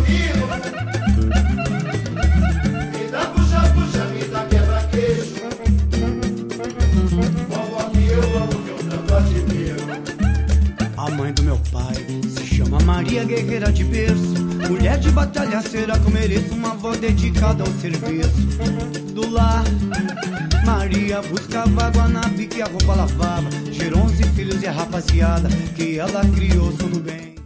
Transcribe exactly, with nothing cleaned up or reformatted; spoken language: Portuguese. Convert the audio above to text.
comigo. Me dá puxa-puxa, me dá quebra-queixo. Vovó que eu amo, que eu tanto admiro. A mãe do meu pai se chama Maria Guerreira de Berço, mulher de batalhaceira que eu mereço, uma avó dedicada ao serviço do lar. Maria buscava água na pique e a roupa lavava, gerou onze filhos e a rapaziada que ela criou tudo bem.